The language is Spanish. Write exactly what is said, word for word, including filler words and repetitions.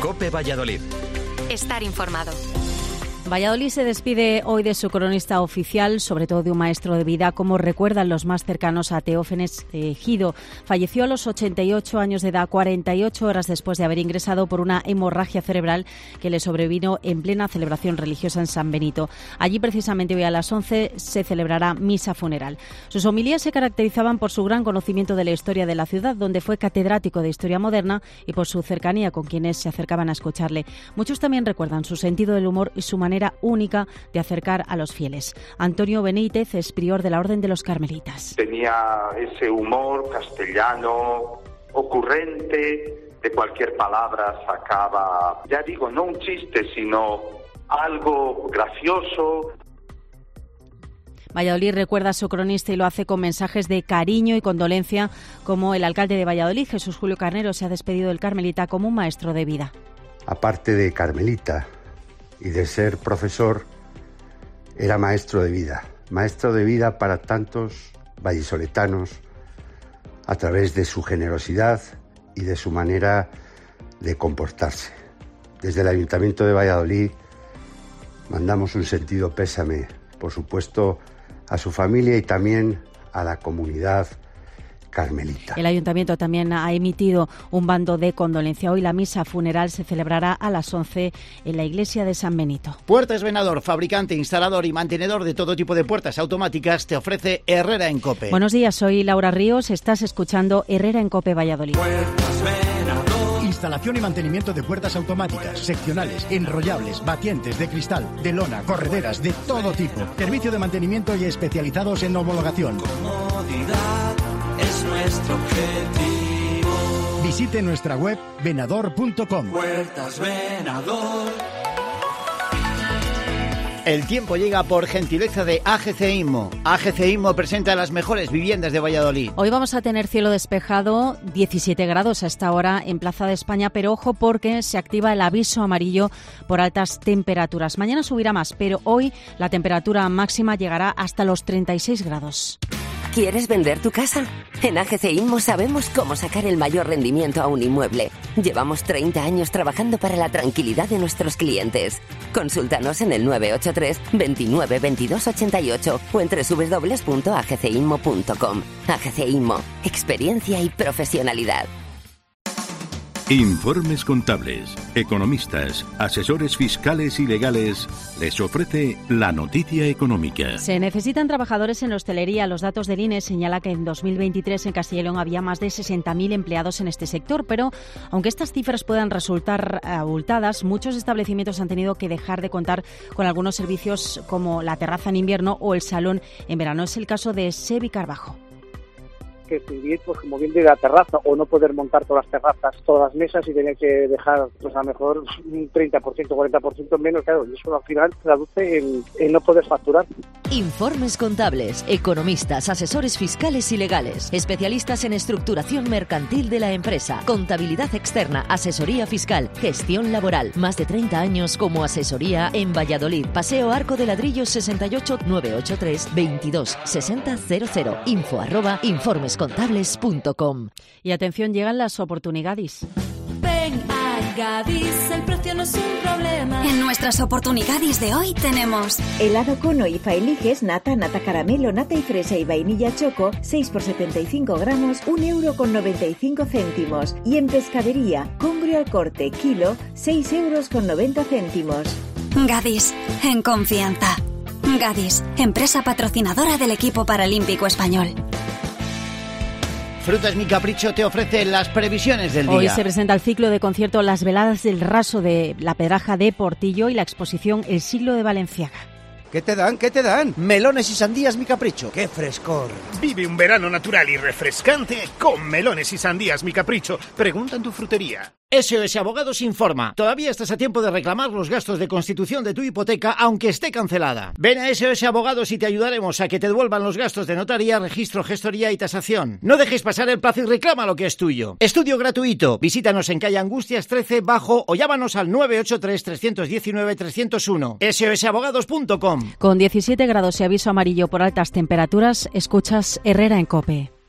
COPE Valladolid. Estar informado. Valladolid se despide hoy de su cronista oficial, sobre todo de un maestro de vida, como recuerdan los más cercanos a Teófenes Ejido. Falleció a los ochenta y ocho años de edad, cuarenta y ocho horas después de haber ingresado por una hemorragia cerebral que le sobrevino en plena celebración religiosa en San Benito. Allí, precisamente hoy a las once, se celebrará misa funeral. Sus homilías se caracterizaban por su gran conocimiento de la historia de la ciudad, donde fue catedrático de Historia Moderna, y por su cercanía con quienes se acercaban a escucharle. Muchos también recuerdan su sentido del humor y su manera única de acercar a los fieles. Antonio Benítez es prior de la Orden de los Carmelitas. Tenía ese humor castellano, ocurrente, de cualquier palabra sacaba, ya digo, no un chiste, sino algo gracioso. Valladolid recuerda a su cronista y lo hace con mensajes de cariño y condolencia, como el alcalde de Valladolid, Jesús Julio Carnero, se ha despedido del Carmelita como un maestro de vida. Aparte de Carmelita y de ser profesor, era maestro de vida, maestro de vida para tantos vallisoletanos a través de su generosidad y de su manera de comportarse. Desde el Ayuntamiento de Valladolid mandamos un sentido pésame, por supuesto, a su familia y también a la comunidad carmelita. El Ayuntamiento también ha emitido un bando de condolencia. Hoy la misa funeral se celebrará a las once en la iglesia de San Benito. Puertas Venador, fabricante, instalador y mantenedor de todo tipo de puertas automáticas, te ofrece Herrera en COPE. Buenos días, soy Laura Ríos, estás escuchando Herrera en COPE Valladolid. Puertas Venador. Instalación y mantenimiento de puertas automáticas, seccionales, enrollables, batientes de cristal, de lona, correderas, de todo tipo. Servicio de mantenimiento y especializados en homologación. Comodidad es nuestro objetivo. Visite nuestra web venador punto com. Puertas Venador. El tiempo llega por gentileza de A G C Inmo. A G C Inmo presenta las mejores viviendas de Valladolid. Hoy vamos a tener cielo despejado, diecisiete grados a esta hora en Plaza de España, pero ojo porque se activa el aviso amarillo por altas temperaturas. Mañana subirá más, pero hoy la temperatura máxima llegará hasta los treinta y seis grados. ¿Quieres vender tu casa? En A G C Inmo sabemos cómo sacar el mayor rendimiento a un inmueble. Llevamos treinta años trabajando para la tranquilidad de nuestros clientes. Consúltanos en el nueve ocho tres, veintinueve, veintidós ochenta y ocho o en doble u doble u doble u punto a g c inmo punto com. A G C Inmo, experiencia y profesionalidad. Informes contables, economistas, asesores fiscales y legales les ofrece la noticia económica. Se necesitan trabajadores en hostelería. Los datos del I N E señala que en dos mil veintitrés en Castilla y León había más de sesenta mil empleados en este sector, pero aunque estas cifras puedan resultar abultadas, muchos establecimientos han tenido que dejar de contar con algunos servicios como la terraza en invierno o el salón en verano. Es el caso de Sebi Carbajo. Que vivir, pues como bien de la terraza, o no poder montar todas las terrazas, todas las mesas y tener que dejar, pues a lo mejor un treinta por ciento, cuarenta por ciento menos, claro, y eso al final traduce en, en no poder facturar. Informes contables, economistas, asesores fiscales y legales, especialistas en estructuración mercantil de la empresa, contabilidad externa, asesoría fiscal, gestión laboral, más de treinta años como asesoría en Valladolid. Paseo Arco de Ladrillos sesenta y ocho, nueve ocho tres, veintidós sesenta cero cero, info arroba informes contables punto com. Y atención, llegan las oportunidades. Ven a Gadis, el precio no es un problema. En nuestras oportunidades de hoy tenemos helado cono y faeliges, nata, nata caramelo, nata y fresa y vainilla choco, seis por setenta y cinco gramos, un euro con noventa y cinco céntimos. Y en pescadería, congrio al corte, kilo, seis euros con noventa céntimos. Gadis, en confianza. Gadis, empresa patrocinadora del equipo paralímpico español. Frutas Mi Capricho te ofrece las previsiones del día. Hoy se presenta el ciclo de concierto Las Veladas del Raso de la Pedraja de Portillo y la exposición El siglo de Valenciaga. ¿Qué te dan? ¿Qué te dan? Melones y sandías Mi Capricho. ¡Qué frescor! Vive un verano natural y refrescante con melones y sandías Mi Capricho. Pregunta en tu frutería. S O S Abogados informa. Todavía estás a tiempo de reclamar los gastos de constitución de tu hipoteca aunque esté cancelada. Ven a S O S Abogados y te ayudaremos a que te devuelvan los gastos de notaría, registro, gestoría y tasación. No dejes pasar el plazo y reclama lo que es tuyo. Estudio gratuito. Visítanos en calle Angustias trece Bajo o llámanos al nueve ocho tres, tres uno nueve, tres cero uno. S O S abogados punto com. Con diecisiete grados y aviso amarillo por altas temperaturas, escuchas Herrera en COPE.